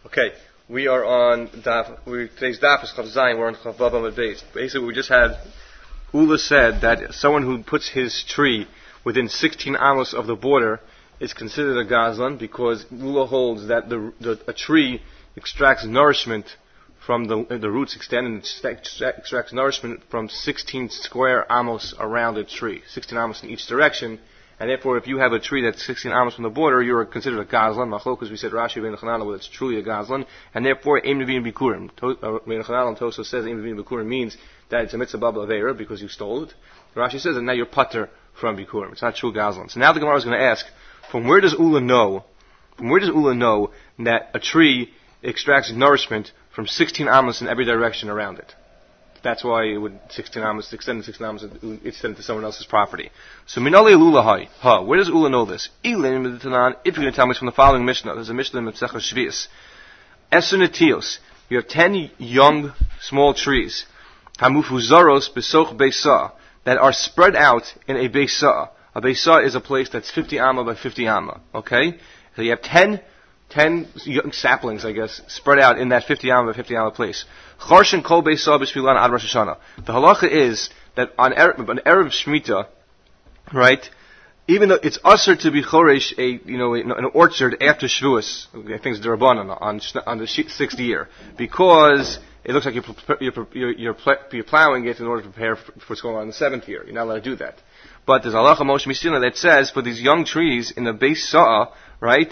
Okay, we are on today's daf is Chav Zayin. We're on Chav Vav Amud Beis. Basically, we just had Ula said that someone who puts his tree within 16 amos of the border is considered a gazlan because Ula holds that a tree extracts nourishment from the roots extend and extracts nourishment from 16 square amos around the tree, 16 amos in each direction. And therefore, if you have a tree that's 16 amos from the border, you're considered a gazlan. Machlokas, we said Rashi ben Chananel, whether it's truly a gazlan, and therefore Eim Nevin Bikurim. Ben Chananel and Toso says Eim Nevin Bikurim means that it's a mitzvah baba avera because you stole it. Rashi says that now you're putter from Bikurim. It's not true gazlan. So now the Gemara is going to ask, from where does Ula know that a tree extracts nourishment from 16 amos in every direction around it? That's why it would 16 amos, extend 16 amos, extend to someone else's property. So minale lula hai. Where does Ula know this? If you're going to tell me it's from the following Mishnah, there's a Mishnah in Mesechah Shvius. Esun netios. You have 10 young, small trees. Hamufuzaros besoch beisa. That are spread out in a beisa. A beisa is a place that's 50 amma by 50 amma. Okay? So you have 10 young saplings, I guess, spread out in that 50 amma by 50 amma place. Charshin kol beisa b'shvilan ad Rosh Hashanah. The halacha is that on Erev Shemitah, right, even though it's usher to be choresh an orchard after Shavuos, I think it's Derabanan on the sixth year, because it looks like you're plowing it in order to prepare for what's going on in the seventh year. You're not allowed to do that. But there's halacha Moshe Mishnah that says for these young trees in the base sa'a, right,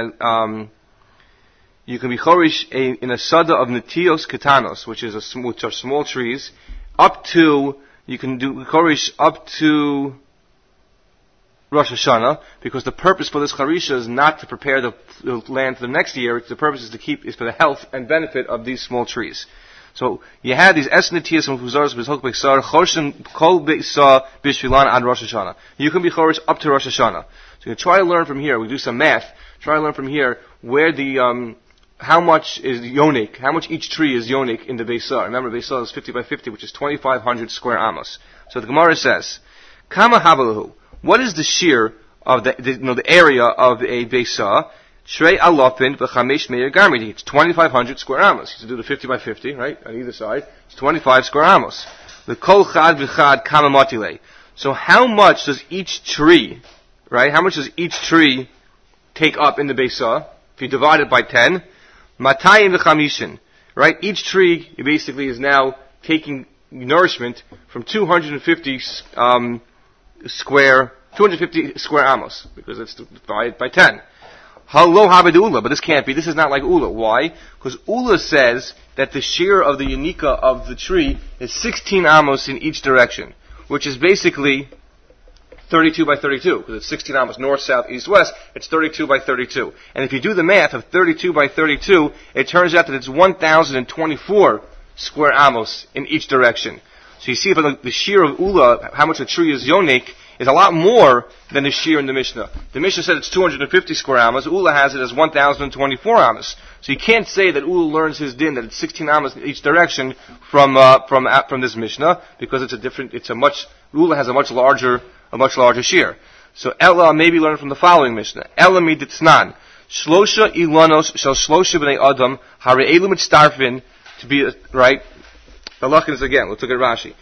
you can be chorish in a sada of netios ketanos, which are small trees, you can do chorish up to Rosh Hashanah, because the purpose for this charisha is not to prepare the land for the next year. The purpose is for the health and benefit of these small trees. So you have these esnetias and fuzaros b'zhok b'ksar choshen kol b'isa b'shvilan ad Rosh Hashanah. You can be chorish up to Rosh Hashanah. So you can try to learn from here. We do some math. Try to learn from here where the how much is yonik, how much each tree is yonik in the Beisa. Remember, Beisa is 50 by 50, which is 2,500 square amos. So the Gemara says, Kama havalahu, what is the shear of the area of a Beisa? Shrei alofin v'chamesh meir garmidi. It's 2,500 square amos. You do the 50 by 50, right, on either side. It's 25 square amos. The kol chad v'chad kama matile. So how much does each tree, right, how much does each tree take up in the Beisa? If you divide it by 10, Matayim v'chamishin, right? Each tree basically is now taking nourishment from 250 square amos, because it's divided by 10. Halo habed Ula, but this can't be. This is not like Ula. Why? Because Ula says that the shear of the Yanika of the tree is 16 amos in each direction, which is basically 32 by 32, because it's 16 amos north, south, east, west. It's 32 by 32. And if you do the math of 32 by 32, it turns out that it's 1,024 square amos in each direction. So you see, the shear of Ula, how much a tree is yonik, is a lot more than the shear in the Mishnah. The Mishnah said it's 250 square amos. Ula has it as 1,024 amos. So you can't say that Ula learns his din that it's 16 amos in each direction from this Mishnah, because Ula has a much larger shear. So Ella maybe learn from the following Mishnah. Ella miditznan. Shlosha ilanos shel shlosha b'nei adam hare'elu mitztarfin, to be, right? The lachin is again. Let's look at Rashi.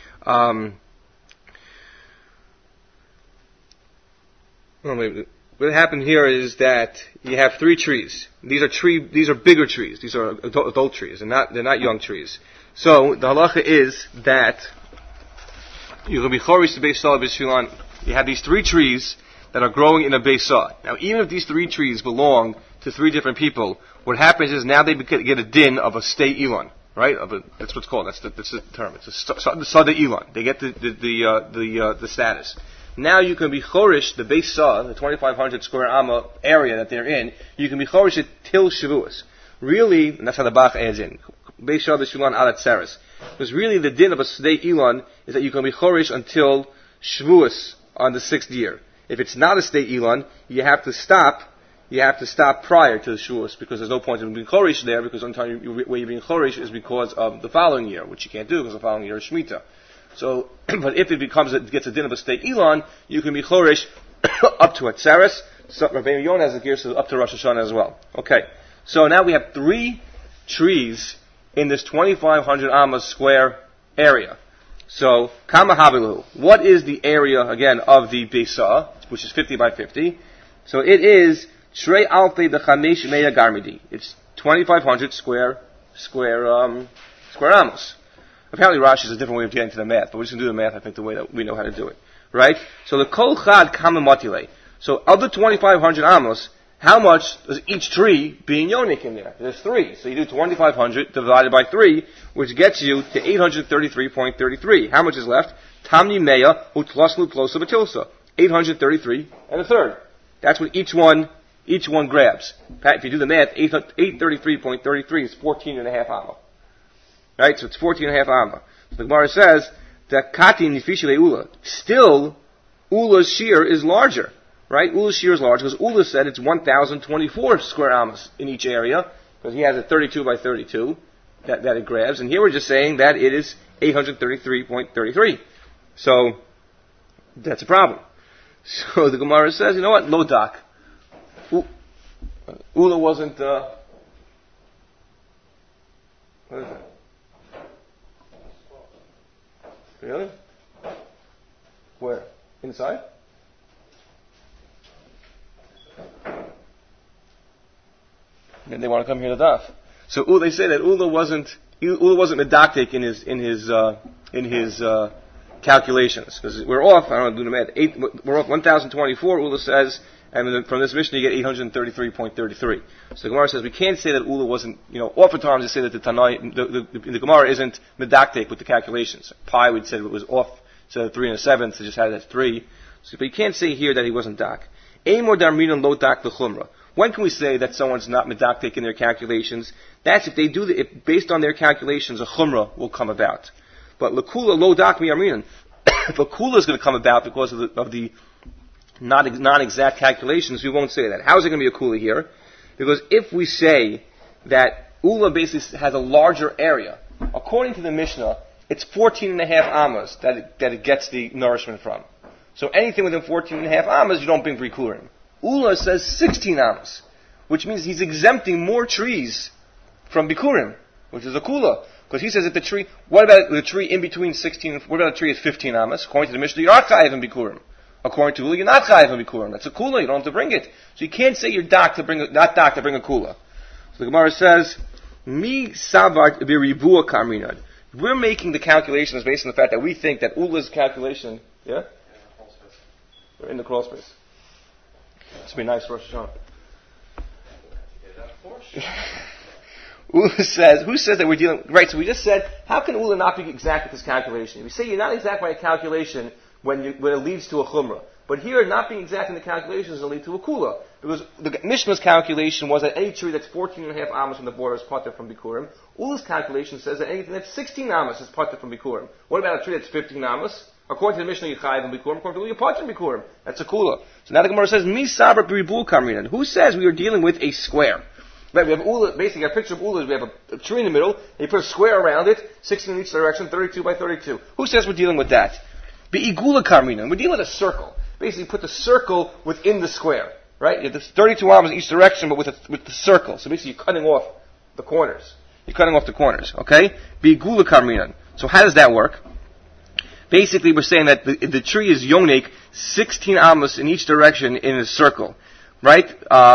What happened here is that you have 3 trees. These are bigger trees. These are adult trees. They're not young trees. So the halacha is that you're going to be chorish to beis salah b'shvilan. You have these 3 trees that are growing in a beisa. Now, even if these 3 trees belong to 3 different people, what happens is now they get a din of a stay elon, right? That's what it's called. That's the term. It's a sada elon. They get the status. Now you can be chorish the beisa, the 2,500 square amma area that they're in. You can be chorish it till Shavuos. Really, and that's how the Bach adds in. Beisa b'shvilan alat seres. Because really the din of a stay elon is that you can be chorish until Shavuos on the 6th year. If it's not a state elon, you have to stop prior to the Shavuos, because there's no point in being chorish there, because the only time where you're being chorish is because of the following year, which you can't do because the following year is Shemitah. So, but if it gets a din of a state elon, you can be chorish up to Atzeres. So Rabbeinu Yonah has a gear up to Rosh Hashanah as well. Okay. So now we have 3 trees in this 2,500 amas square area. So, Kama Habilu. What is the area, again, of the Bisa, which is 50 by 50? So it is Trei Alfe Bechamesh Meya Garmidi. It's 2,500 square amas. Apparently Rashi is a different way of getting to the math, but we're just going to do the math, I think, the way that we know how to do it. Right? So the Kol Chad Kama Matile. So of the 2,500 amos, how much does each tree being yonik in there? There's 3. So you do 2,500 divided by 3, which gets you to 833.33. How much is left? Tamni Meya Utlaslu Plosa Batilsa. 833 and a third. That's what each one grabs. If you do the math, 833.33 is 14 and a half amma. Right? So it's 14 and a half amma. So the Gemara says that Kati Nifishile Ula. Still, Ula's shear is larger. Right? Ula's shear is large because Ula said it's 1,024 square amas in each area because he has a 32 by 32 that it grabs. And here we're just saying that it is 833.33. So, that's a problem. So the Gemara says, you know what? Lo dak. Ula wasn't, what is that? Really? Where? Inside? And they want to come here to daf. So they say that Ula wasn't medactic in his calculations because we're off. I don't know, do the math. We're off 1,024. Ula says, and from this Mishnah you get 833.33. So the Gemara says we can't say that Ula wasn't. Oftentimes they say that the Gemara isn't medactic with the calculations. Pi would say it was off. So 3 1/7, so just had it as 3. So, but you can't say here that he wasn't dak. Amor darminon lo dak l'chumra. When can we say that someone's not medactic in their calculations? That's if they do if based on their calculations, a chumrah will come about. But lakula lo dak mi arminan. If a kula is going to come about because of the non-exact calculations, we won't say that. How is it going to be a kula here? Because if we say that ula basically has a larger area, according to the Mishnah, it's 14 and a half amas that it gets the nourishment from. So anything within 14 and a half amas, you don't bring bikurim. Ula says 16 amas, which means he's exempting more trees from bikurim, which is a kula. Because he says that the tree, what about the tree in between 16, what about a tree is 15 amas? According to the Mishnah, you're not chayiv in bikurim. According to Ula, you're not chayiv in bikurim. That's a kula, you don't have to bring it. So you can't say you're not dak to bring a kula. So the Gemara says, Mi savart biribua kamrinad. We're making the calculations based on the fact that we think that Ula's calculation, yeah? We're in the crawl space. This would be nice for Rosh Hashanah. Ula says, who says that we're dealing, right, so we just said, how can Ula not be exact with his calculation? We say you're not exact by a calculation when it leads to a chumrah. But here, not being exact in the calculations will lead to a kula. Because the Mishnah's calculation was that any tree that's 14 and a half amas from the border is parted from bikurim. Ula's calculation says that anything that's 16 amas is parted from bikurim. What about a tree that's 15 amas? According to the Mishnah, you chayiv and bikurim. According to Ula, you're parted from bikurim. That's a kula. So now the Gemara says, Mi sabra b'ribu kamrinan. Who says we are dealing with a square? Right, we have Ula, basically a picture of Ula is we have a tree in the middle, and you put a square around it, 16 in each direction, 32 by 32. Who says we're dealing with that? Be'igula kamrinan. We're dealing with a circle. Basically, put the circle within the square, right? You have 32 arms in each direction, but with the circle. So basically, you're cutting off the corners. Okay? Be'igula kamrinan. So how does that work? Basically, we're saying that the tree is yonik, 16 amos in each direction in a circle, right?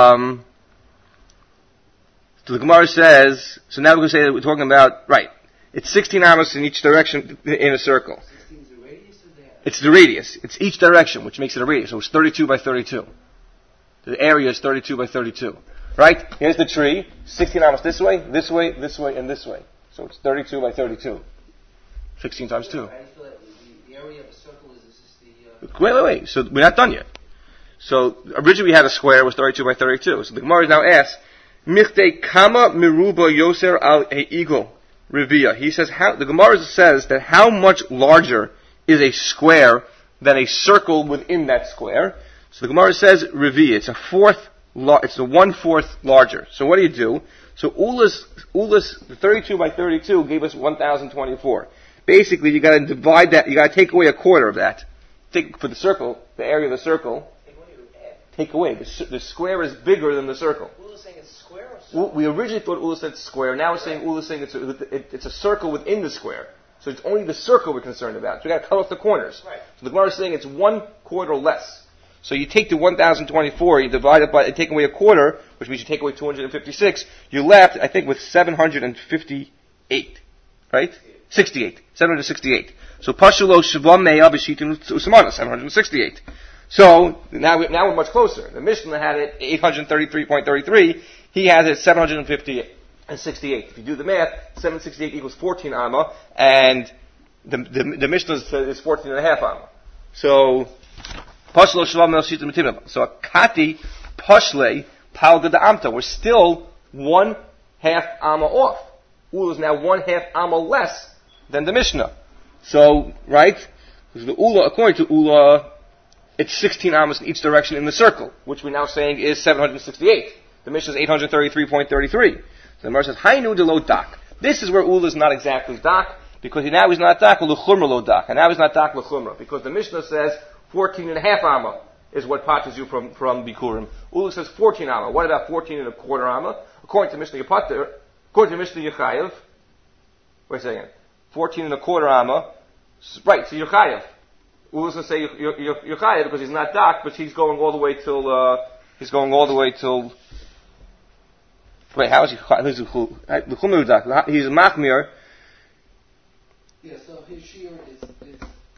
So the Gemara says, so now we're going to say that we're talking about, right, it's 16 amos in each direction in a circle. 16 is the radius of that? It's the radius. It's each direction, which makes it a radius. So it's 32 by 32. The area is 32 by 32. Right? Here's the tree, 16 amos this way, and this way. So it's 32 by 32. 16 times 2. The area of a circle is the... Wait. So we're not done yet. So originally we had a square, it was 32 by 32. So the Gemara now asks, Michte kama miruba yoser al eagle revia. He says, the Gemara says that how much larger is a square than a circle within that square. So the Gemara says revia. It's it's a 1/4 larger. So what do? So Ula's 32 by 32 gave us 1,024. Basically, you got to divide that. You got to take away a quarter of that. For the circle, the area of the circle. take away. The square is bigger than the circle. Ula's saying it's square or circle? We originally thought Ula said square. Now we're saying Ula's saying it's a circle within the square. So it's only the circle we're concerned about. So we got to cut off the corners. Right. So the Gemara is saying it's 1/4 less. So you take the 1,024, you divide it by, take away a quarter, which means you take away 256. You're left, I think, with 758. Right? 68. 768. So Pashulo Shavam Meya B'Shitin Usamana, 768. So now we're much closer. The Mishnah had it 833.33. He has it 758 and 68. If you do the math, 768 equals 14 amma, and the Mishnah is 14 and a half amma. So Pashulo Shavam Meya B'Shitin Usamana. So a Kati Pashle Palga da Amta. We're still 1/2 amma off. Ula is now 1/2 amma less than the Mishnah. So, right? Because the Ula, according to Ula, it's 16 amas in each direction in the circle, which we're now saying is 768. The Mishnah is 833.33. So the Gemara says, Hainu de lo dak. This is where Ula is not exactly dak, because now he's not dak, l'chumra lo dak. And now he's not dak l'chumra, because the Mishnah says 14.5 amma is what patches you from Bikurim. Ula says 14 amma. What about 14.25 amma? According to Mishnah Yepater, according to Mishnah Yechayev, wait a second, 14.25 amma, right, so Yechayev. Ula's going to say you're chayav because he's not dak, but he's going all the way till, wait, how is he chayav? He's a machmir. Yeah, so his shear is, in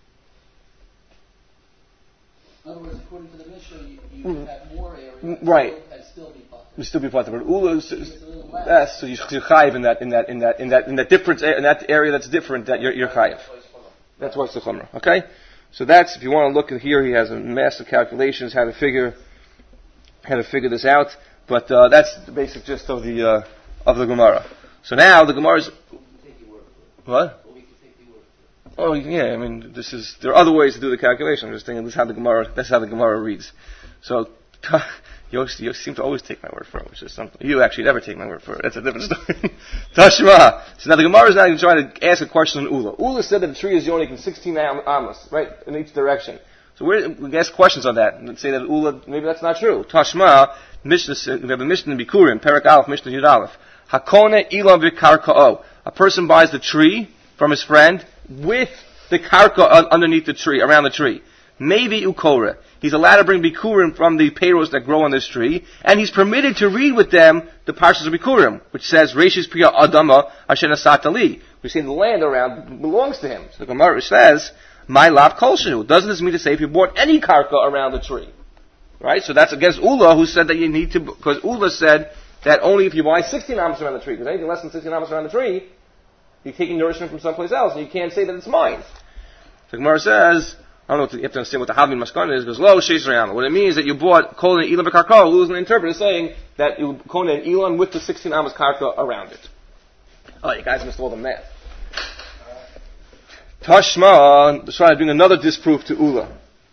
other words, according to the Mishnah, you have more area. Right. And still be potter. You still be potter, but Ula is less, so you're chayav in that difference, in that area that's different, that you're chayav. That's why it's the chumrah. Okay? So that's, if you want to look at here, he has a massive calculations how to figure this out. But that's the basic gist of the Gemara. So now the Gemara is what? Oh yeah, I mean there are other ways to do the calculation. I'm just thinking that's how the Gemara reads. So you seem to always take my word for it, which is something. You actually never take my word for it. That's a different story. Tashma. So now the Gemara is now trying to ask a question on Ula. Ula said that the tree is yonic in 16 amas, right, in each direction. So we can ask questions on that and say that Ula, maybe that's not true. Tashma, Mishnah, we have a Mishnah in Bikurim, Perak Aleph, Mishnah Yud Aleph. Hakone ilam v'karka'o. A person buys the tree from his friend with the karka underneath the tree, around the tree. Maybe ukora. He's allowed to bring bikurim from the payros that grow on this tree, and he's permitted to read with them the parshas of bikurim, which says, Reishis Priya Adama Asher Nasat Ali. We say the land around belongs to him. So the Gemara says, My lab kolshu. Doesn't this mean to say if you bought any karka around the tree? Right? So that's against Ula, who said that you need to, because Ula said that only if you buy 16 amas around the tree, because anything less than 16 amas around the tree, you're taking nourishment from someplace else, and you can't say that it's mine. So the Gemara says, I don't know if you have to understand what the Havin Maskana is, because lo sheisrayama. What it means is that you bought Kol and Elam Karka, Ula's an interpreter saying that you Kol and Elam with the 16 amas karka around it. Oh, you guys missed all the math. Tashma, let's try to bring another disproof to Ula.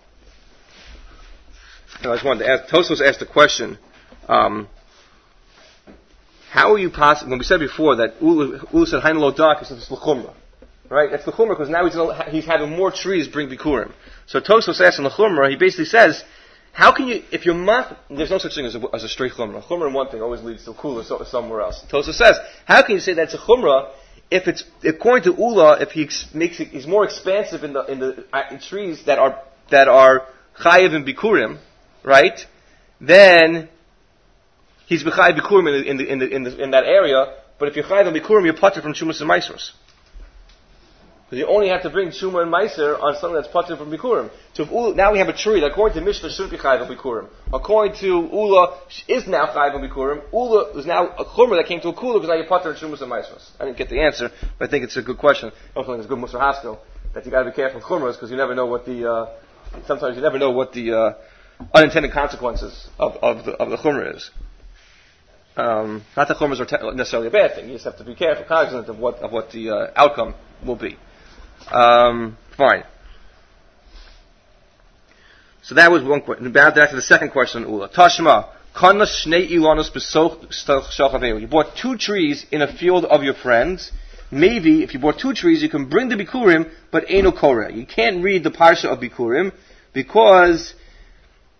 I just wanted to ask, Tosfos asked the question, how are you possible, when we said before that Ula said, Hain lo dak, he said it's l'chumra. Right? That's l'chumra because now he's having more trees bring bikurim. So Tosfos asks in l'chumra, he basically says, how can you, if you're there's no such thing as a straight chumra. Chumra in one thing always leads to kula somewhere else. Tosfos says, how can you say that's a chumra if it's, according to Ula, if he's more expansive in the trees that are chayiv and bikurim, right? Then he's b'chayiv bikurim in that area. But if you're chayiv and bikurim, you're patur from shumas and maisros. Because you only have to bring Shuma and Meiser on something that's patur from Bikurim. So if now we have a tree that according to Mishnah shouldn't be Chayiv and Bikurim. According to Ula, is now Chayiv and Bikurim. Ula is now a Chumra that came to a Kula because now you're patur and Shumas and Meisros. I didn't get the answer, but I think it's a good question. I don't think it's a good Musar Haskell, that you gotta be careful with Chumras because you never know what sometimes you never know what the unintended consequences of the Chumra is. Not that Chumras are necessarily a bad thing. You just have to be careful, cognizant of what the outcome will be. Fine. So that was one question. Back to the second question on Ula. Tashma, kana shnei ilanos besoch shalchaveu. You bought 2 trees in a field of your friends. Maybe if you bought 2 trees, you can bring the bikurim, but eino koreh. You can't read the parsha of bikurim because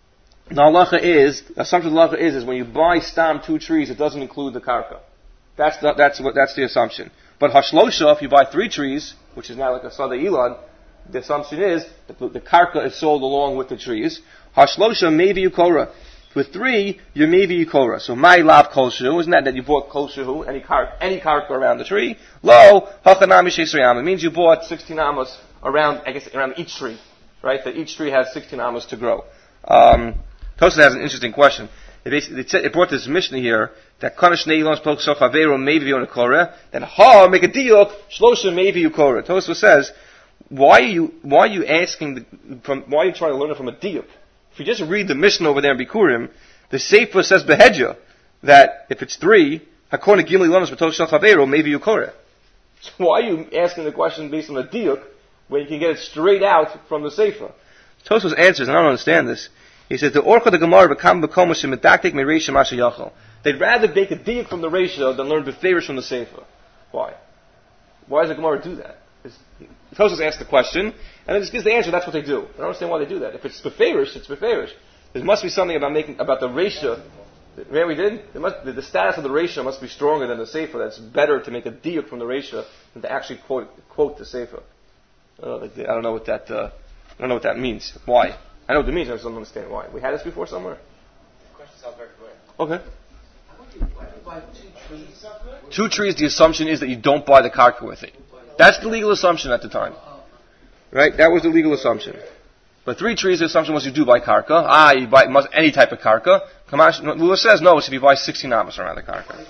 The halacha is, the assumption of the halacha is when you buy stam 2 trees, it doesn't include the karka. That's the assumption. But hashlosha, if you buy 3 trees, which is now like a sada ilan, the assumption is that the karka is sold along with the trees. Hashlosha maybe yukora. With 3, you're maybe yukora. So my lav kolshu, isn't that you bought kolshu, any karka around the tree? Lo, hachanami sheisriyam. It means you bought 16 amos around each tree. Right? That each tree has 16 amos to grow. Tosafot has an interesting question. It brought this Mishnah here that Kanash Neilon's Pokso Chavero maybe on a Korah, then Ha make a diuk, Shlosha maybe you Korah. Tosafot says, why are you asking why are you trying to learn it from a diuk? If you just read the Mishnah over there in Bikurim, the Sefer says Behedja, that if it's 3, Hakona Gimli Lonos Pokso Chavero maybe you Korah. So why are you asking the question based on a diuk when you can get it straight out from the Sefer? Tosafot answers, and I don't understand this. He says, the Orcha the Gemara become bekomosh medaktik mereisha masha yachol. They'd rather make a diuk from the ratio than learn beferish from the sefer. Why? Why does the Gemara do that? Tosafot asks the question, and then just gives the answer. That's what they do. I don't understand why they do that. If it's beferish, it's beferish. There must be something about the ratio. Yeah, we did. The status of the ratio must be stronger than the sefer. That's better to make a diuk from the ratio than to actually quote the sefer. I don't know what that means. Why? I know what it means, I just don't understand why. We had this before somewhere? The question sounds very clear. Okay. Why do you buy 2 trees? 2 trees, the assumption is that you don't buy the karka with it. That's the legal assumption at the time. Right? That was the legal assumption. But 3 trees, the assumption was you do buy karka. You buy any type of karka. Lula says no, it's if you buy 16 amos around the karka.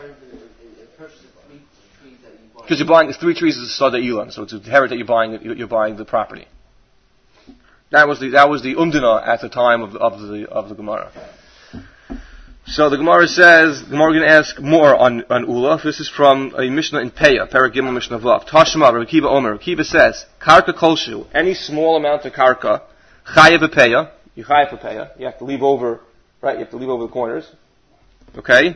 Because you're buying 3 trees is a sada ilan, so it's a inherit that you're buying the property. That was the umdina at the time of the Gemara. So the Gemara says, the Gemara is going to ask more on Ula. This is from a Mishnah in Peah, Perek Gimel Mishnah Vav. Tashma, Rabbi Kiva Omer. Rabbi Kiva says, Karka kolshu, any small amount of karka, chayev Peah, you chayev Peah, you have to leave over, right, you have to leave over the corners. Okay?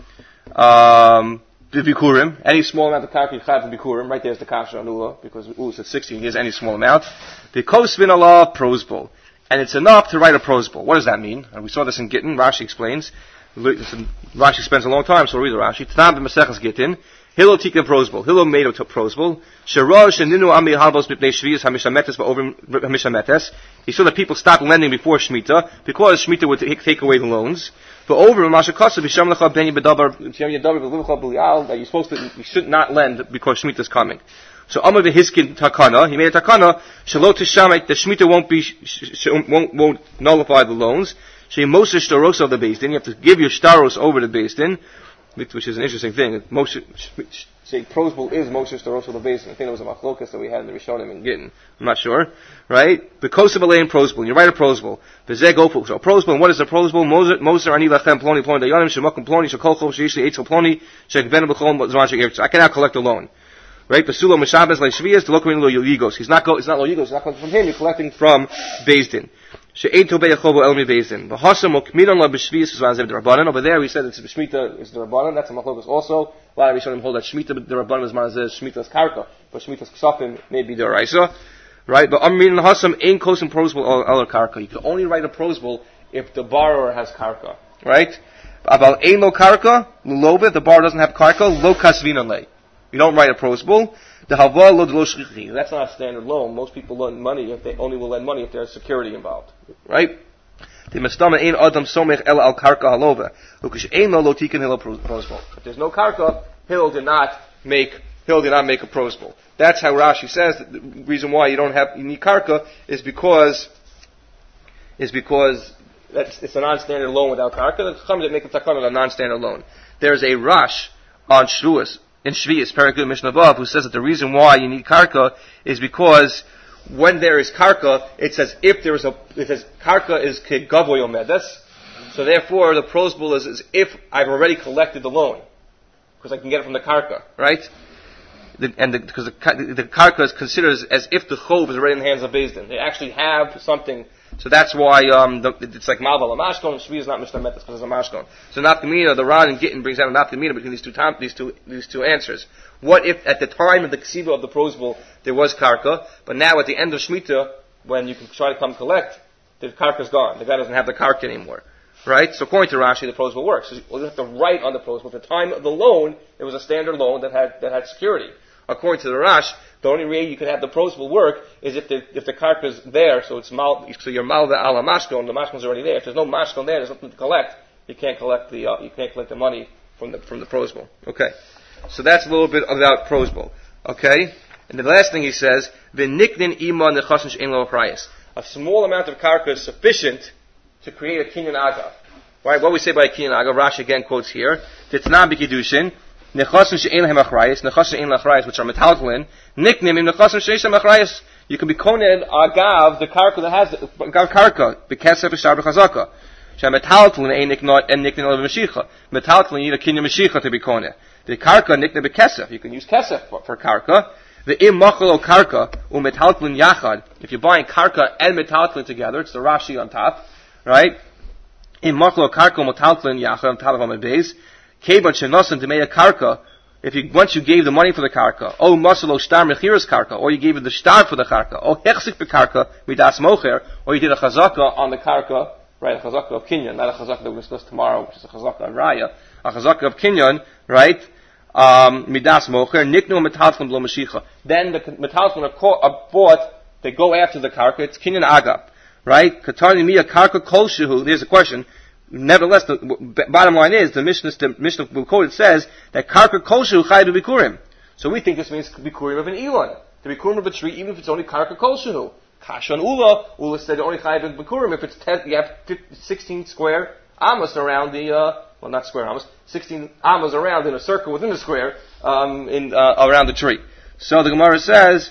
Bikurim, any small amount of karka you chayev bikurim, right there's the kasha on Ula, because Ula says 16, here's any small amount. The kosvin Allah prosbol. And it's enough to write a prosbol. What does that mean? And we saw this in Gittin, Rashi explains. Rashi spends a long time, so we'll read the Rashi. Tanam b'Maseches Gittin, Hillel tika prosbol. Hillel made a prosbol. Sherav sheninu ami halbos b'pnei shvius hamishametes v'over hamishametes. He saw that people stopped lending before Shemitah, because Shemitah would take away the loans. But over Mashakosa b'shem lecha b'nei b'dabar b'shem yadavar b'livcha b'lial, that you should not lend because Shemitah is coming. So Amar v'hiskin takana, he made a takana, shalot tishamek, the Shemitah won't nullify the loans. She Moshe shtaros of the Beis Din, you have to give your shtaros over the Beis Din, which is an interesting thing. Moshe, say prosbol is Moshe shtaros of the Beis Din. I think it was a machlokas that we had in the Rishonim in Gittin. I'm not sure. Right? Because of a lane prosbol, you write a prosbol. V'zeh gofu. So prosbol, and what is a prosbol? Moser ani lachem ploni ploni dayanim, shemakum ploni, shekol chol sheishli eitzel ploni, shekvenu b'chol zman shekirtz. I can now collect a loan. Right? Basulo Meshabes like Shvias, the lokamin lo yigos. He's not lo yigos, he's not collecting from him, you're collecting from Beis Din. She'eto be'yachobo elmi Beis Din. V'hasam okminon la b'shvias is v'azev d'Rabbanan. Over there we said it's Shmita is d'Rabbanan, that's a machlokas also. A lot of Rishonim hold that Shmita d'Rabbanan is manazeh Shmita's karka, but Shmita's ksafim may be d'Oraisa. Right? But amrin hasam ein kosim prosbol el karka. You can only write a prosbol if the borrower has karka. Right? About ein lo karka, l'lobe, the borrower doesn't have karka, lo kasvinan lei. You don't write a prosbol. The halva lo d'lo shchichi. That's not a standard loan. Most people lend money if they only will lend money if there's security involved. Right? The mestama ein adam somech el al karka halova. Ukish ein lo tiken hilo prosbol. If there's no karka, Hillel did not make a prosbol. That's how Rashi says that the reason why you need karka is because it's a non-standard loan without karka. The chacham that make a takana a non-standard loan. There's a Rash on Shruas in Shvius, Perek Mishnah Vav, who says that the reason why you need karka is because when there is karka, it says karka is kegavoy omedes, so therefore the prosbol is if I've already collected the loan, because I can get it from the karka, right? Because the karka is considered as if the chov is already in the hands of Beis Din. They actually have something. So that's why it's like Malva Lamashkon, and Shvi is not Mishnah Metas because it's a Mashkon. So Nafkamina, the Ran and Gittin brings out a Nafkamina between these two answers. What if at the time of the Ksiva of the prosbol there was karka, but now at the end of Shemitah, when you can try to come collect, the karka's gone. The guy doesn't have the karka anymore. Right? So according to Rashi, the prosbul works. So you have to write on the prosbul. At the time of the loan, it was a standard loan that had security. According to the Rash, the only way you can have the prosbul work is if the karka's there, so you're malva ala mashkon, the mashkon's already there. If there's no mashkon there, there's nothing to collect. You can't collect the money from the prosbul. Okay. So that's a little bit about prosbul. Okay? And the last thing he says, v'niknin ima nechasin she'en lo achrayus. A small amount of karka is sufficient to create a kinyan agav. Right? What we say by a kinyan agav, Rashi again quotes here, Titnan b'kiddushin, nechasin she'en lehem achrayus, nechasin she'en l'achrayus, which are metaltalin, niknim im nechasin she'en achrayus. You can be koned agav, the karka that has karka, b'kesef v'shar b'chazaka. Metaltalin ain't niknot and niknin of Mashiach. Metaltalin you need a kinyan Mashiach to be koneh. The karka nikna b'kesef. You can use kesef for karka. The im machalo karka metaltalin yachad. If you're buying karka and metaltalin together, it's the Rashi on top, right? Im machalo karka metaltalin yachad on top of my base. Keban shenosan to make a karka. Once you gave the money for the karka, masalo shtar mechiras karka, or you gave it the shtar for the karka, hechzik b'karka midas mocher, or you did a chazaka on the karka. Right, a chazaka of kinyan, not a chazaka that we'll discuss tomorrow, which is a chazaka of raya. A chazaka of kinyan, right? Midas mocher, niknu metaltalin b'lo mashicha. Then the metaltalin are bought, they go after the karka, it's kinyan agap. Right? Katani miya karka kol shehu, there's a question. Nevertheless, the bottom line is, the Mishnah will quote, it says, that karka kol shehu chai b'bikurim. So we think this means bikurim of an elon. The bikurim of a tree, even if it's only karka kol shehu. Kashan Ula said only chayav b'kurim if it's you have 16 square amos around not square amos, 16 amos around in a circle within the square, around the tree. So the Gemara says,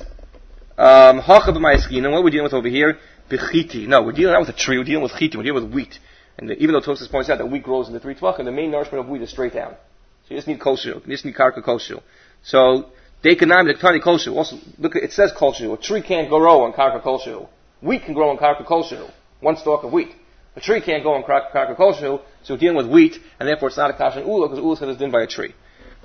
Hacha b'mayaskina, what are we dealing with over here? B'chiti. No, we're dealing not with a tree, we're dealing with chiti, we're dealing with wheat. And even though Tosfos points out that wheat grows in the 3 tvachim, the main nourishment of wheat is straight down. So you just need koshu, you just need karka koshu. So, Dekanam Dektani Koshu. Also, look, it says Koshu. A tree can't grow on Karka Koshu. Wheat can grow on Karka Koshu. One stalk of wheat. A tree can't grow on Karka Koshu, so we're dealing with wheat, and therefore it's not a Kashan Ula, because Ula said it's done by a tree.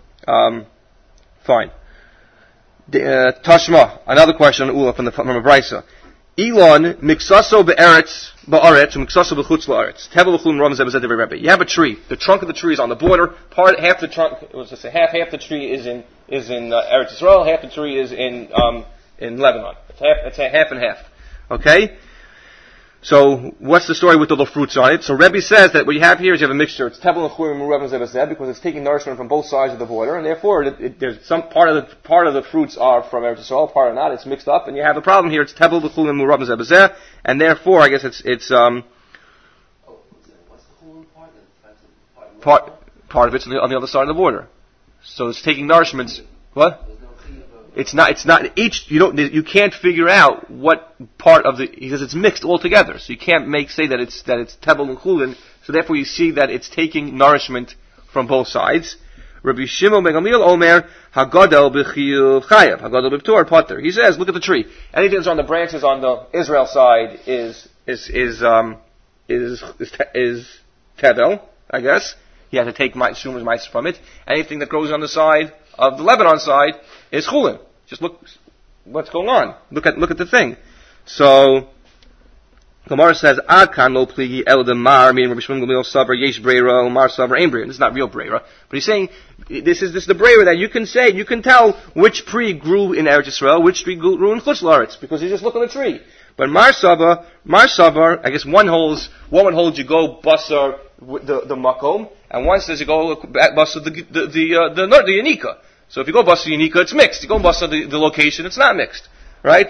Fine. Tashma, another question on Ula from a Brisa. Elon mixaso be'eretz ba'aretz mixaso b'chutz la'aretz. Tevel v'chum ram zebazed Rebbe. You have a tree. The trunk of the tree is on the border. Half the trunk, half the tree is in Eretz Yisrael. Half the tree is in Lebanon. It's half and half. Okay. So what's the story with all the fruits on it? So Rebbe says that what you have here is you have a mixture. It's tevel v'chum ram zebazed because it's taking nourishment from both sides of the border, and therefore there's some part of the fruits are from Eretz Yisrael, part are not. It's mixed up, and you have a problem here. It's tevel v'chum ram zebazed, and therefore I guess it's what's the whole part? Part of it's on the other side of the border. So it's taking nourishments. What? It's not each. You can't figure out what part of the. He says it's mixed all together, so you can't say that it's tebel and chulin. So therefore, you see that it's taking nourishment from both sides. Rabbi Shimon ben Gamliel Omer Hagadol b'chiyuv chayav Hagadol b'ptur potter. He says, look at the tree. Anything that's on the branches on the Israel side is tebel, I guess. He has to take shumas mice from it. Anything that grows on the side of the Lebanon side is chulin. Just look what's going on. Look at the thing. So Gemara says Akan lo pligi el demar meaning Rabbi Shimon Gamliel savar yesh breira Mar savar ein breira. This is not real breira, but he's saying this is the breira that you can tell which tree grew in Eretz Yisrael, which tree grew in Chutz La'aretz, because you just look on the tree. But Mar savar, I guess one holds you go basar the makom, and one says you go basar the yanika. So if you go basar yanika, it's mixed. You go basar the location, it's not mixed, right?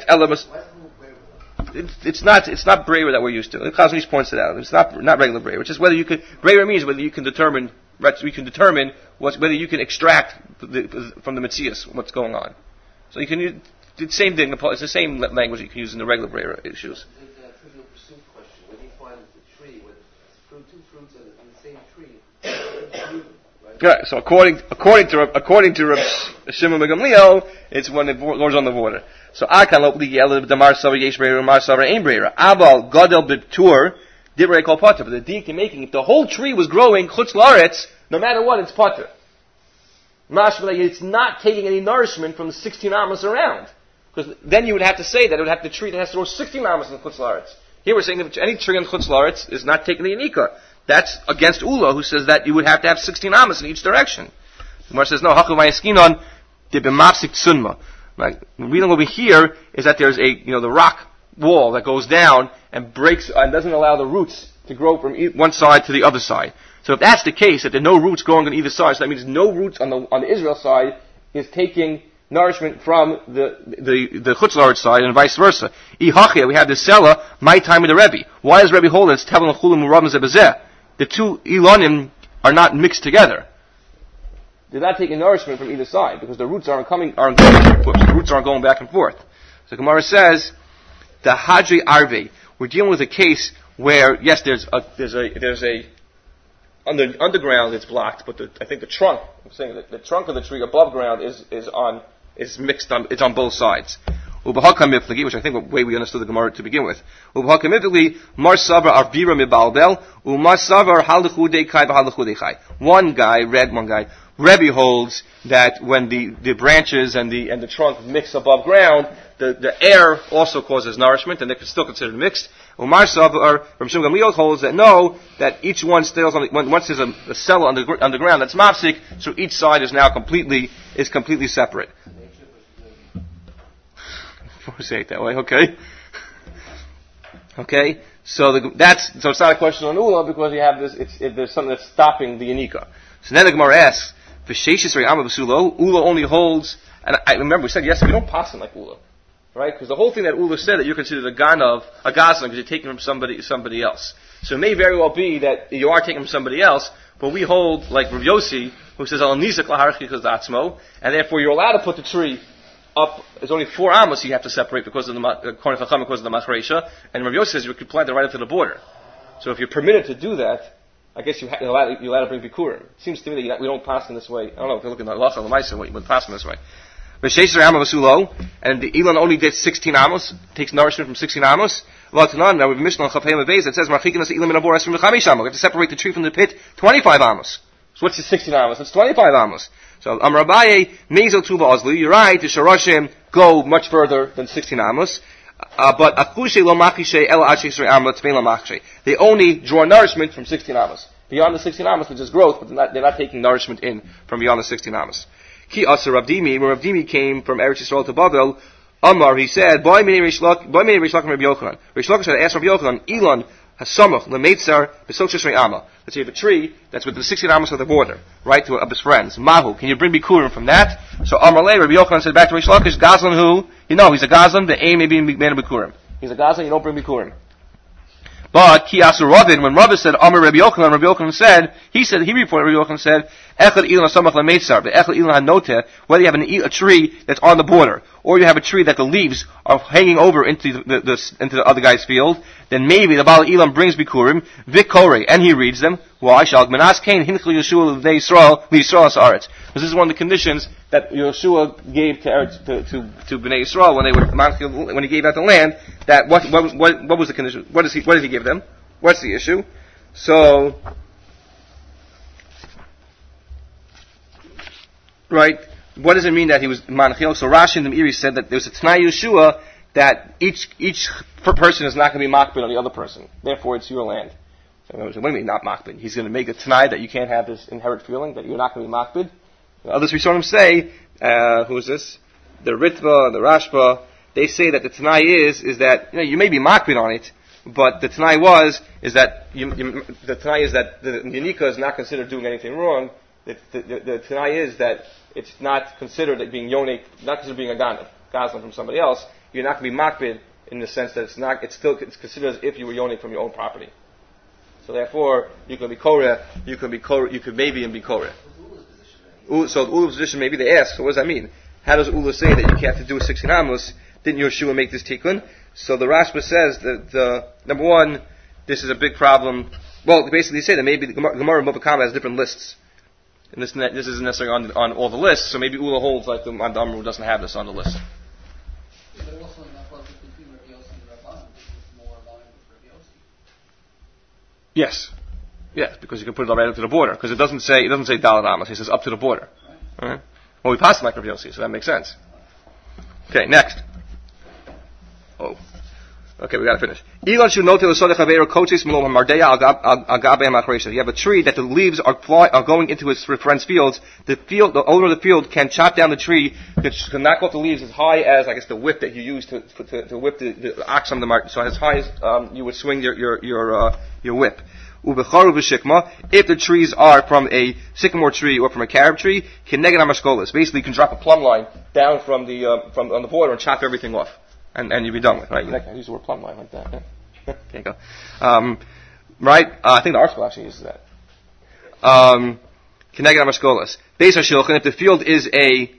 It's not breira that we're used to. Chazon points it out. It's not regular breira. It's just breira means whether you can determine whether you can extract from the metzias what's going on. So you can use the same thing. It's the same language you can use in the regular breira issues. The trivial pursuit question: when you find the tree with two fruits in the same tree, right? So according to Reb Shimon ben Gamliel, it's when the Lord's on the border. So Akan lo pligi el demar savar yesh breira Mar savar ein breira. Abal gadol b'ptur divrei kol potter. But the dik making, if the whole tree was growing chutz la'aretz, no matter what, it's potter. Mashma, it's not taking any nourishment from the 16 amos around. Because then you would have to say that it would have the tree that has to grow 16 amos in chutz la'aretz. Here we're saying if any tree in Chutz La'aretz is not taking the Yanika. That's against Ula, who says that you would have to have 16 amas in each direction. The Gemara says, no, Hachu Mayaskinon, de b'mafsik tsunma. Like, the reading over here is that there's the rock wall that goes down and breaks, and doesn't allow the roots to grow from one side to the other side. So if that's the case, that there are no roots growing on either side, so that means no roots on the Israel side is taking nourishment from the Chutz La'aretz side, and vice versa. Ihachia, we have the Sela, my time with the Rebbe. Why does Rebbe hold it? It's Tevel and Chulim Uravim Zebezeh. The two Elonim are not mixed together. They're not taking nourishment from either side, because the roots aren't going back and forth. The roots aren't going back and forth. So Gemara says, the Hadri Arve. We're dealing with a case where, yes, there's a underground it's blocked, but I think the trunk, I'm saying that the trunk of the tree above ground is mixed on, it's on both sides. Which I think the way we understood the Gemara to begin with. One guy, Rebbe holds that when the branches and the trunk mix above ground, the air also causes nourishment, and they're still considered mixed. Umar Savar, from Shimon Gamliel holds that no, that each one stays on once there's a cell on the ground that's mafsik, so each side is now completely separate. Say it that way, okay? Okay, so it's not a question on Ula because you have there's something that's stopping the Yanika. So then the Gemara asks, Ula only holds, and I remember we said yesterday, we don't pass him like Ula. Right? Because the whole thing that Ula said that you're considered a gazlan because you're taking from somebody else. So it may very well be that you are taking from somebody else, but we hold like Rav Yossi, who says al nizak laharchi atzmo, and therefore you're allowed to put the tree up. It's only 4 amos you have to separate because of the machresha, and Rav Yossi says you could plant it right up to the border. So if you're permitted to do that, I guess you're allowed to bring bikurim. It seems to me that we don't pass in this way. I don't know if you're looking at Lacha L'maisa, we would pass in this way. And the Elon only did 16 amos, takes nourishment from 16 amos. Now we've Mishnah on Chafayim Beis that says, we have to separate the tree from the pit 25 amos. So what's the 16 amos? It's 25 amos. So Amrabaye, Mezel Tuba Ozli, you're right, the Sharashim go much further than 16 amos. But they only draw nourishment from 16 amos. Beyond the 16 amos, which is growth, but they're not taking nourishment in from beyond the 16 amos. Ki Asa Rabdimi, when Rabdimi came from Eretz Yisrael to Babel, Amar, he said, Boy mini Rish Lakish Rabbi Yochanan. Rish Lakish had asked Rabbi Yochanan, Elon Hasamach Lemeitzar B'Sok Sheshrei Amma. Let's say you have a tree that's within the 16 amos of the border, right, to of his friends. Mahu, can you bring Bikurim from that? So Amar Le, Rabbi Yochanan said back to Rish Lakish, Gazlan who? He's a Gazlan, the aim may be man of Bikurim. He's a Gazlan, you don't bring Bikurim. But Ki Asu Rabin, when Rabbi said Amar Rabbi Yochanan said, he reported Rabbi Yochanan said, Echad Ilan Samach LaMeitzar, the Echad Ilan HaNoteh, whether you have a tree that's on the border, or you have a tree that the leaves are hanging over into the other guy's field, then maybe the Baal Elam brings Bikurim, Vikore, and he reads them. Why? Shal Gmenas Kain Hinchli Yeshua L'Yisrael Sa'aretz. Because this is one of the conditions that Yeshua gave to Bnei Yisrael when he gave out the land. That what was the condition? What did he give them? What's the issue? So, right, what does it mean that he was Manchil? So Rashi and the Meiri said that there's a T'nai Yeshua that each person is not going to be makbid on the other person. Therefore, it's your land. So what do you mean not makbid? He's going to make a T'nai that you can't have this inherent feeling that you're not going to be makbid. Others we saw him say, who is this? The Ritva, the Rashba. They say that the T'nai is that you may be makbid on it, but the T'nai is that the T'nai is that the Yanika is not considered doing anything wrong. The T'nai is that it's not considered being yonik, not considered being a gazlan from somebody else. You're not going to be makbid in the sense that it's considered as if you were yonik from your own property. So therefore, you can be koreh, you could maybe be koreh. So the Ula's position, maybe they ask, so what does that mean? How does Ula say that you can't have to do a 16 amos? Didn't Yeshua make this tikkun? So the Rashba says that number one, this is a big problem. Well, they basically say that maybe the Gemara and Bava Kama has different lists. And this isn't necessarily on all the lists, so maybe Ula holds like the Amru who doesn't have this on the list. Yeah, but also in that process between Rabbi Yossi and Rabbanan, this is more aligned with Rabbi Yossi. Yes. Yes, because you can put it right up to the border. Because it doesn't say Dalet Amos, it says up to the border. Right. Well, we passed like Rabbi Yossi, so that makes sense. Okay, next. Okay, we gotta finish. You have a tree that the leaves are going into his friend's fields. The owner of the field can chop down the tree, can knock off the leaves as high as, I guess, the whip that you use to whip the ox on the market. So as high as you would swing your whip. If the trees are from a sycamore tree or from a carob tree, basically you can drop a plumb line down from on the border and chop everything off. And you'd be done with, right? You like, I use the word plumb line like that. Yeah. Okay, go. Right? I think the article actually uses that. Keneged Amashkolas. Beis HaShilchan, if the field is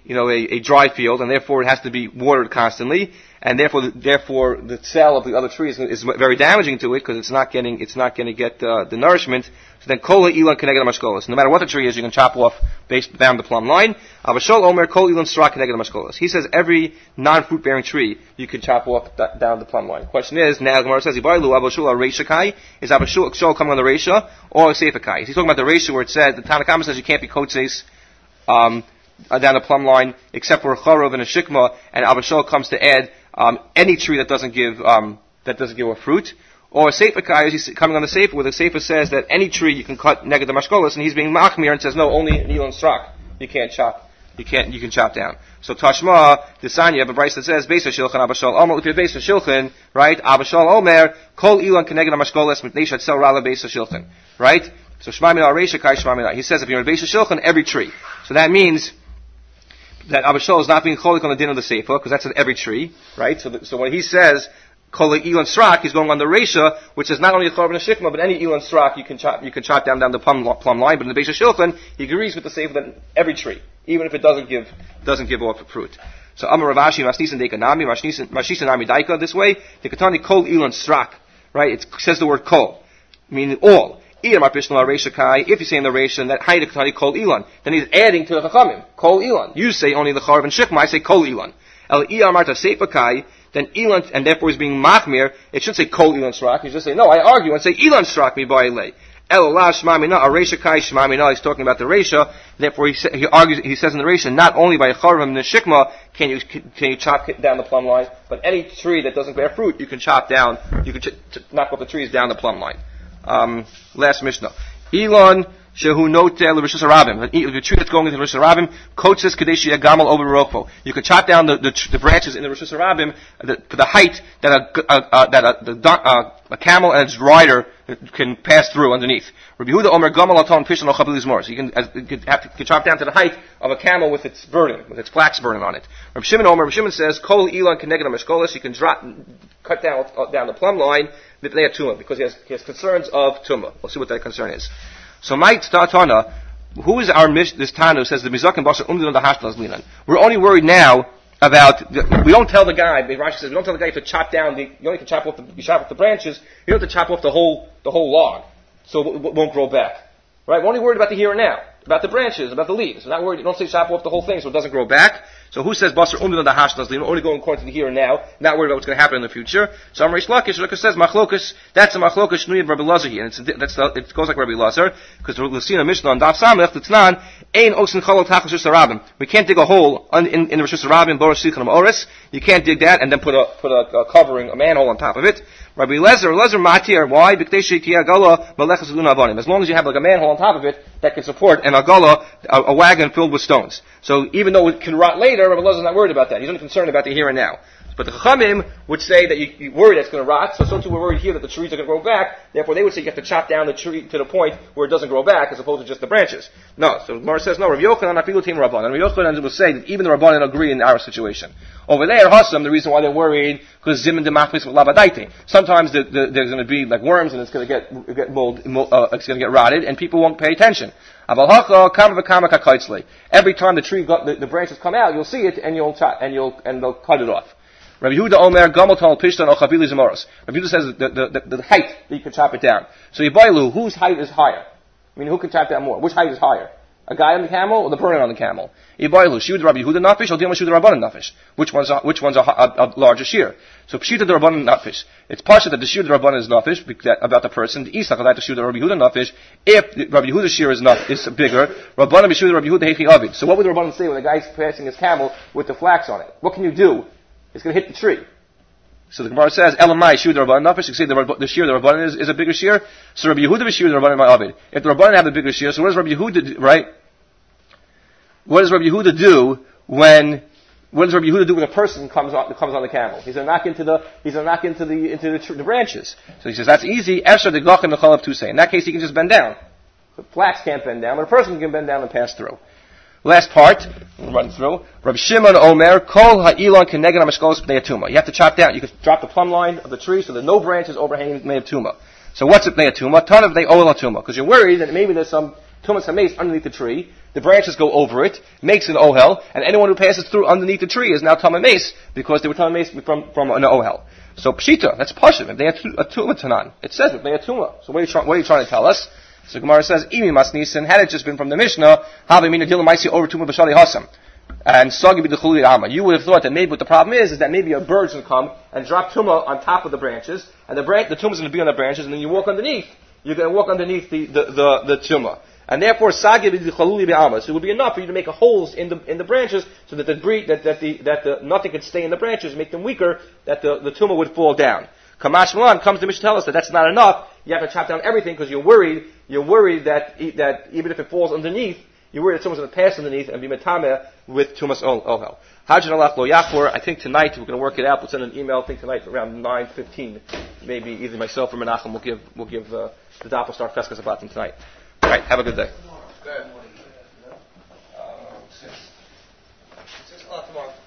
a dry field, and therefore it has to be watered constantly, and therefore the cell of the other tree is very damaging to it, because it's not going to get the nourishment. So then Kol Ilan Keneged Amashkolas. No matter what the tree is, you can chop off down the plumb line. Avashol Omer Kol Ilan Strak Keneged Amashkolas. He says every non-fruit bearing tree you can chop off down the plumb line. Question is, now Gemara says, Ibailu Avashul Reisha Kai. Is Avashul coming on the Reisha or a Seifa Kai? He's talking about the Reisha where it said, the Tanakama says you can't be Kotzeis down the plumb line except for a Charov and a Shikma, and Avashol comes to add any tree that doesn't give a fruit. Or a Seifa Kai, he's coming on the Seifa, where the Seifa says that any tree you can cut neged the mashkolas, and he's being machmir and says, no, only an Elon Strak you can chop down. So Tashma, the sign you have a Bryce that says, Beis HaShilchan Abashal Omer, if you're Beis HaShilchan, right, Abashal Omer, Kol Elon Keneged HaMashkolas, Mitnei Shatzal Rala Beis HaShilchan, right? So Shema Mina Reisha Kai Shema Mina. He says if you're in Beis HaShilchan, every tree. So that means that Abashal is not being cholik on the din of the Seifa, because that's in every tree, right? So when he says, Kol Elon Strak, he's going on the Reisha, which is not only a Chorban and Shikma, but any Elon Strak you can chop down the plumb line. But in the Beis HaShilchan, he agrees with the Seifa that every tree, even if it doesn't give off a fruit. So Amar Ravashi Masnisan Dekanami Mashisan Nami Daika this way. The Katani Kol Elon Strak, right? It says the word Kol, meaning all. If you say in the Reisha that Hayda Katani Kol Elon, then he's adding to the Chachamim Kol Elon. You say only the Chorban and Shikma. I say Kol Elon. El Marta Seifa Kai. Then Elon, and therefore he's being machmir, it shouldn't say Kol Elon Strak, he should say, no, I argue, and say Elon Strak mi ba'ilei. El la shmamina, a Reisha Kai shmamina, he's talking about the Reisha, therefore he argues, he says in the Reisha, not only by a Charvam and a Shikma can you chop down the plumb line, but any tree that doesn't bear fruit, you can chop down, knock off the trees down the plumb line. Last Mishnah. Elon, Shehu Notel Rishus Harabim. The tree that's going into the Rishus Harabim, Kotzes Kadeshi Agamal over Rokpo. You can chop down the branches in the Rishus Harabim for the height that a camel and its rider can pass through underneath. Rabbi Yehuda Omer Gamal Aton Pishon Ochabilis Mor. So you can chop down to the height of a camel with its flax burden on it. Rabbi Shimon says, Kol Elon Keneged HaMashkolas. You can cut down the plumb line because he has concerns of tumah. We'll see what that concern is. So my Tana, who is this Tana who says the Mizakim Basar Umdin the Hashtas Linan? We're only worried now about we don't tell the guy. Rashi says we don't tell the guy to chop down you only can chop off the branches. You don't have to chop off the whole log, so it won't grow back. Right? We're only worried about the here and now, about the branches, about the leaves. We're not worried. You don't say chop off the whole thing so it doesn't grow back. So who says Basar Umdin the Hashtas Linan? Only going according to the here and now, not worried about what's going to happen in the future. So Amrish Lakish says Machlokas. That's a Machlokas Shnui of Rabbi Lazar here, and it goes like Rabbi Lazar because the Lucina Mishnah on Daf Samech Tznan Ein Osin Chalot Tachas Rishus Harabim. We can't dig a hole in the Rishus Harabim Boros Sichon Oris. You can't dig that and then put a covering, a manhole on top of it. Rabbi Lezer Matir. Why? Because as long as you have like a manhole on top of it that can support an agala, a wagon filled with stones. So even though it can rot later, Rabbi Lezer is not worried about that. He's only concerned about the here and now. But the Chachamim would say that you worry that it's going to rot, so too we're worried here that the trees are going to grow back, therefore they would say you have to chop down the tree to the point where it doesn't grow back, as opposed to just the branches. No, so Gemara says, no, Rav Yochanan afilu teim Rabbanan. And Rav Yochanan will say that even the Rabbanan agree in our situation. Over there, Hassam, the reason why they're worried, because Zim and Demachmis with Labadaite. Sometimes there's going to be like worms and it's going to get mold, it's going to get rotted, and people won't pay attention. Every time the branches come out, you'll see it, and they'll cut it off. Rabbi Yehuda Omer Gamaltal Pishtan Ochavili Zamoros. Rabbi Yehuda says the height that you can chop it down. So Yibailu, whose height is higher? I mean, who can chop down more? Which height is higher? A guy on the camel or the person on the camel? Yibailu, Shud Rabbi Yehuda Nafish, or Dilma Shud Rabbanan Nafish. Which one's a larger shear? So Pshita the Rabbanan Nafish. It's partial that the Shud Rabbanan is Nafish about the person. The Isach that the Shud Rabbi Yehuda Nafish. If the Rabbi Yehuda's shear is bigger, Rabbanan B'Shud Rabbi Yehuda Hechi Avid. So what would the Rabbanan say when the guy's passing his camel with the flax on it? What can you do? It's going to hit the tree. So the Gemara says, Elamai Shir the Rabbanan Nafish. You say the Shir the Rabbanan is a bigger Shir. So Rabbi Yehuda Shir the Rabbanan Ma'avid. If the Rabbanan have the bigger Shir, so what does Rabbi Yehuda do, right? What does Rabbi Yehuda do when a person comes on the camel? He's gonna knock into the branches. So he says that's easy. Esher the Gachim the Chalav Tusay. In that case, he can just bend down. The flax can't bend down, but a person can bend down and pass through. Last part, we'll run through. Rabbi Shimon Omer, Kol ha'ilon keneged ha'mishkolos b'nei tuma. You have to chop down. You can drop the plumb line of the tree so there are no branches overhanging b'nei tuma. So what's it b'nei tuma? Ton of b'nei oil tuma. Because you're worried that maybe there's some tumas hamace underneath the tree. The branches go over it, makes an ohel, and anyone who passes through underneath the tree is now tuma mace because they were tuma mace from an ohel. So pshita, that's pashim. If they had a tuma tanan, it says it, they had tuma. So what are you trying to tell us? So Gemara says, Imi Masnisin, had it just been from the Mishnah, Havimina Dila Maisi over Tuma Bashali Hasam. And Sagi Bidachuli Amma. You would have thought that maybe what the problem is that maybe a bird's going to come and drop Tuma on top of the branches, and the Tuma's going to be on the branches, and then you walk underneath. You're going to walk underneath the Tuma. And therefore, Sagi Bidachuli Amma. So it would be enough for you to make holes in the branches so that the nothing could stay in the branches, make them weaker, that the Tuma would fall down. Kamash Malan comes to Mishnah tell us that that's not enough. You have to chop down everything because you're worried that even if it falls underneath, you're worried that someone's going to pass underneath and be metameh with tumas ohel. Hajjan alach lo yachor. I think tonight we're going to work it out. We'll send an email. I think tonight around 9:15, maybe either myself or Menachem will give the daf will start Cheskas Abatim tonight. All right. Have a good day. 6 o'clock tomorrow.